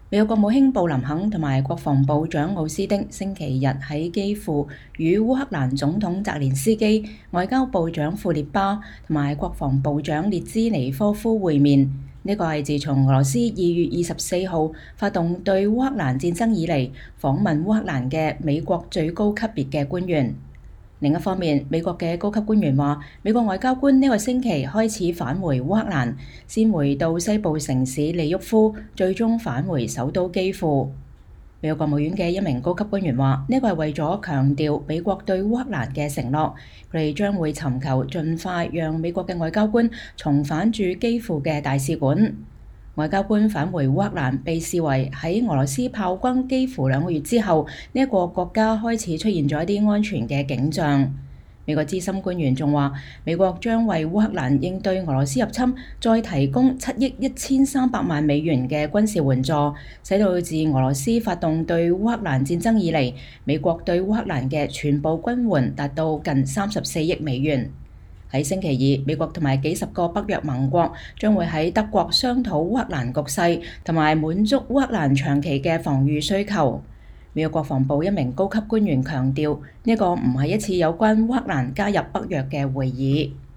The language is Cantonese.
美國國務卿布林肯同埋國防部長奧斯汀星期日喺基輔與烏克蘭總統澤連斯基、外交部長庫列巴同埋國防部長列茲尼科夫會面。呢個係自從俄羅斯2月24號發動對烏克蘭戰爭以嚟訪問烏克蘭嘅美國最高級別嘅官員。另一方面，美國嘅高級官員話，美國外交官呢個星期開始返回烏克蘭，先回到西部城市利沃夫，最終返回首都基輔。美國國務院嘅一名高級官員話，呢個係為咗強調美國對烏克蘭嘅承諾，佢哋將會尋求盡快讓美國嘅外交官重返駐基輔嘅大使館。外交官返回烏克蘭被視為喺俄羅斯炮轟基輔2個月之後，呢一個國家開始出現咗一啲安全嘅景象。美國資深官員仲話，美國將為烏克蘭應對俄羅斯入侵再提供7億1300萬美元嘅軍事援助，使到自俄羅斯發動對烏克蘭戰爭以嚟，美國對烏克蘭嘅全部軍援達到近34億美元。喺星期二，美國同埋幾十個北約盟國將會喺德國商討烏克蘭局勢，同埋滿足烏克蘭長期嘅防禦需求。美國國防部一名高級官員強調，呢個唔係一次有關烏克蘭加入北約嘅會議。